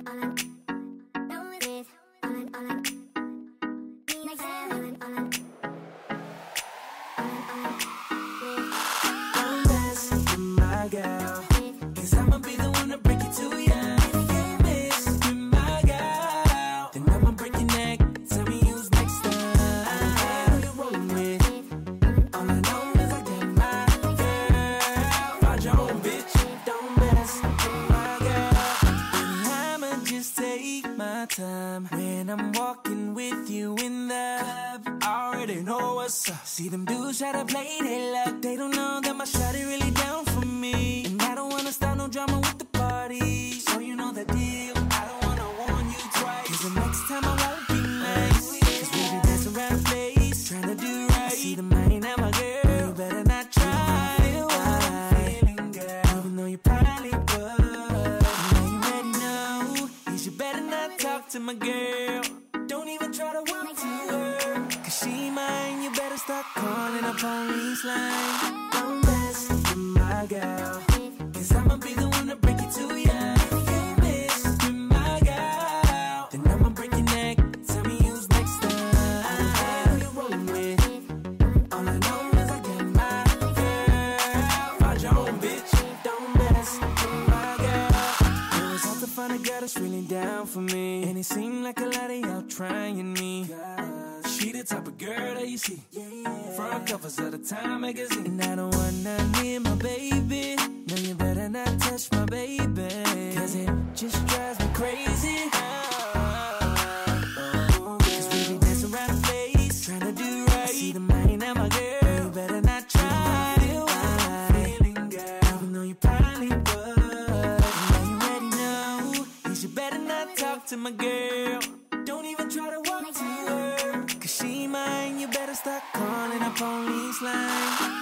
Don't mess with my girl, 'cause I'ma be the one to break it to ya. If you mess with my girl, then I'ma break your neck. Tell me who's next time. I don't care who you rollin' with. All I know is I got my girl. Find your own bitch. Don't mess with my girl. And I'ma just take my time when I'm walking with you in the club. I already know what's up. See them dudes try to play their luck. They don't know that my shawty really down for me. And I don't wanna start no drama with the party. So you know the deal. I don't wanna warn you twice, 'cause the next time I won't be nice. 'Cause we be dancing around the place, trying to do right. I see the money now, my girl, you better not try. Feeling, girl, even though you probably would. Now you already know, is you better not talk to my girl. Don't even try to walk to her, 'cause she mine. You better start calling a police line. Don't mess with my girl, 'cause I'ma be the one to break it to ya. If you mess with my girl, then I'ma break your neck. Tell me who's next time. I don't care who you rollin' with. All I know is I got my girl. Find your own bitch. Don't mess with my girl. It was hard to find a girl that's really down for me, and it seemed like a lot of y'all trying me. She the type of girl that you see front covers of the Time magazine. And I don't want none near my baby. No, you better not touch my baby, 'cause it just drives me crazy. 'Cause we be dancing around the place, trying to do right. I see the money now, my girl, you better not try. Feeling, girl, even though you probably would. Now you already know, is you better not talk to my girl. Don't even try to walk to her, 'cause she mine. You better start calling a police line.